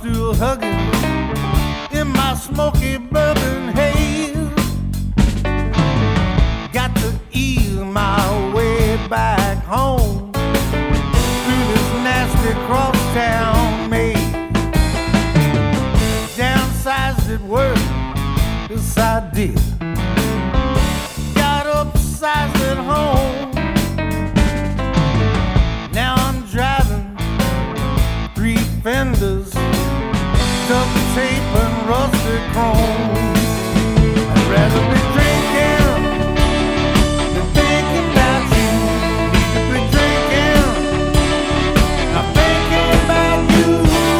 stool hugging in my smoky bourbon haze. Got to ease my way back home through this nasty crosstown maze. Downsized at work, yes I did. Got upsized at home. Now I'm driving 3 fenders, duct tape and rusted chrome. I'd rather be drinking than thinking about you. Need to be drinking, not thinking about you.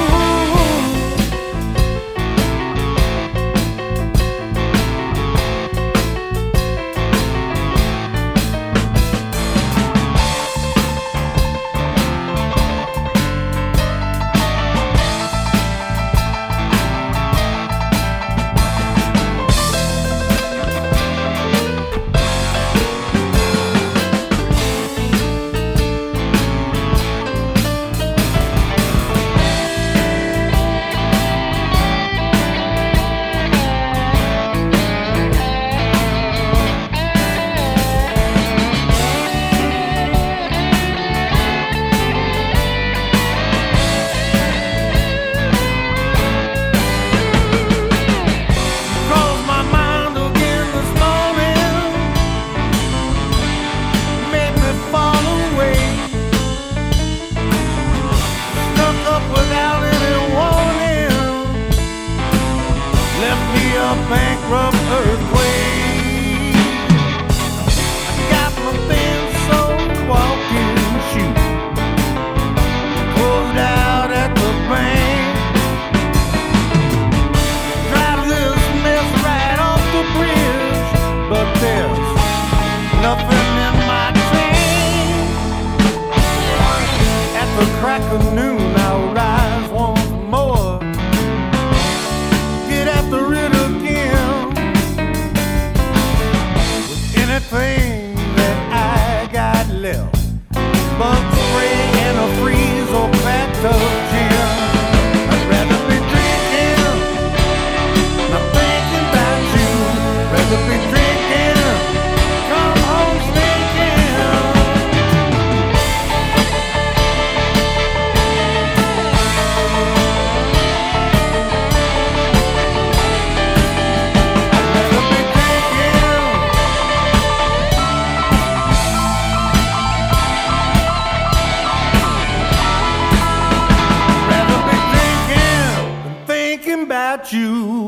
Bankrupt earthquake. I got my thin soul walking shoe closed out at the bank. Drive this mess right off the bridge, but there's nothing in my tank. At the crack of noon I'll rise once more, get at the river anything that I got left. Bug spray and a freeze or bathtub gin. I'd rather be drinking, not thinking about you. Rather be drinking, come home sneaking. I'd rather be about you.